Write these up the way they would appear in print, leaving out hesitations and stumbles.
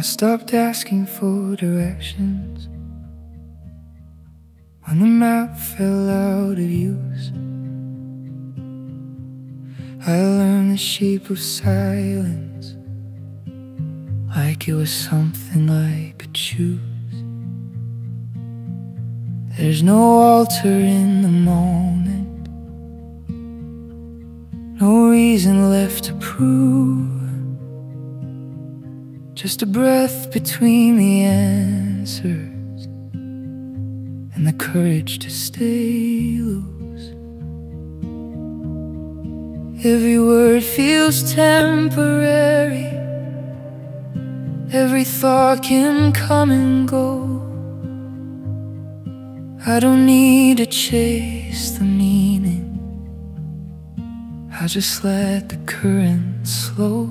stopped asking for directions, when the map fell out of use. I learned the shape of silence, like it was something I could choose. There's no altar in the moment, no reason left to prove, just a breath between the answers and the courage to stay loose. Every word feels temporary, every thought can come and go. I don't need to chase the meaning, I'll just let the current flow.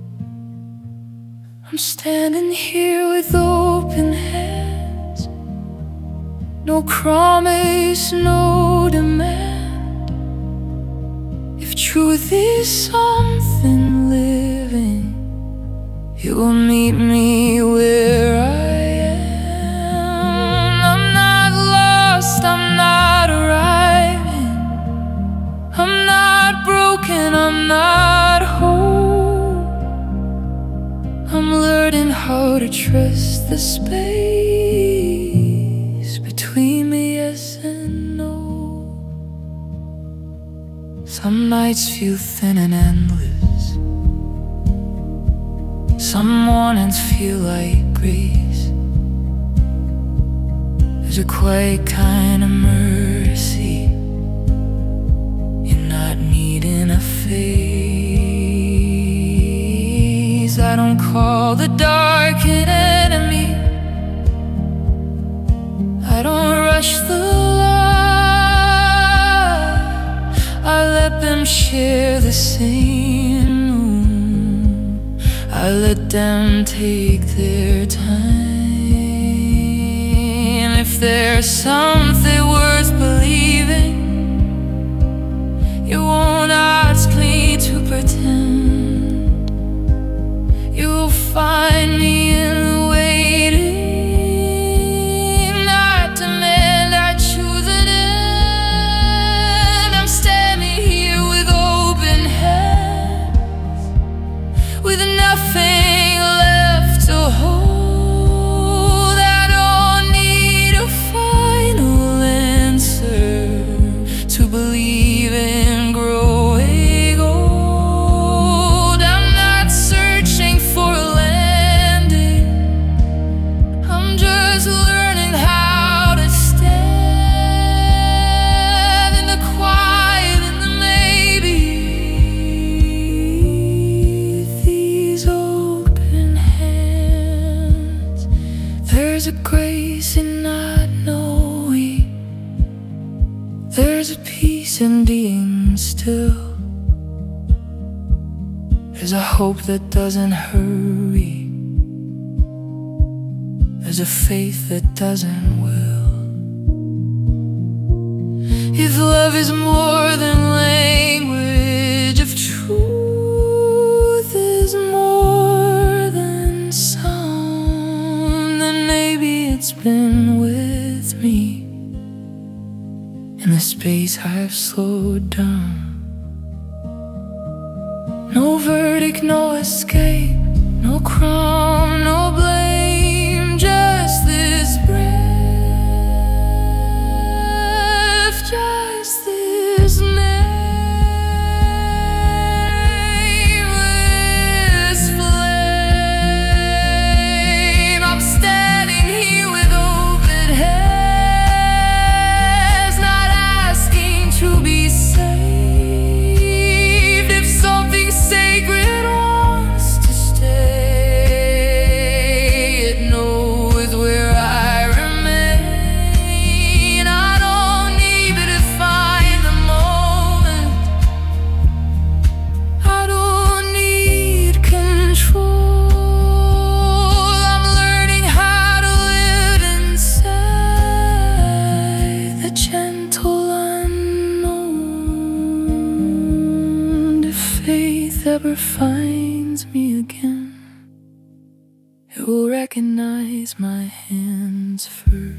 I'm standing here with open hands, no promise, no demand. If truth is something living, it will meet me where I am. I'm not lost, I'm not arriving, I'm not broken, I'm not whole. I'm learning how to trust the space between the yes and no. Some nights feel thin and endless, some mornings feel like grace. There's a quiet kind of mercy in not needing a face. I don't call the dark an enemy, I don't rush the light, I let them share the same room, I let them take their time. If there's something worth believing, you won't ask me to pretend. You'll find me in the waiting, not demand I choose an end. I'm standing here with open hands, with nothing left to hold. I don't need a final answer to believe in growing old. I'm not searching for a landing, I'm just learning how to stand in the quiet and the maybe. With these open hands, there's a grace in not knowing, there's a peace in being still, there's a hope that doesn't hurry, there's a faith that doesn't will. If love is more than language, if truth is more than sound, then maybe it's been with me in the space I've slowed down. No verdict, no escape, no crime, no blame, just this breath, just this nameless flame. I'm standing here with open hands, not asking to be saved. If something sacred wants to stay, it knows where I remain. I don't need to define the moment, I don't need control. I'm learning how to live inside the gentle unknown. If faith ever finds me again, it will recognize my hands first.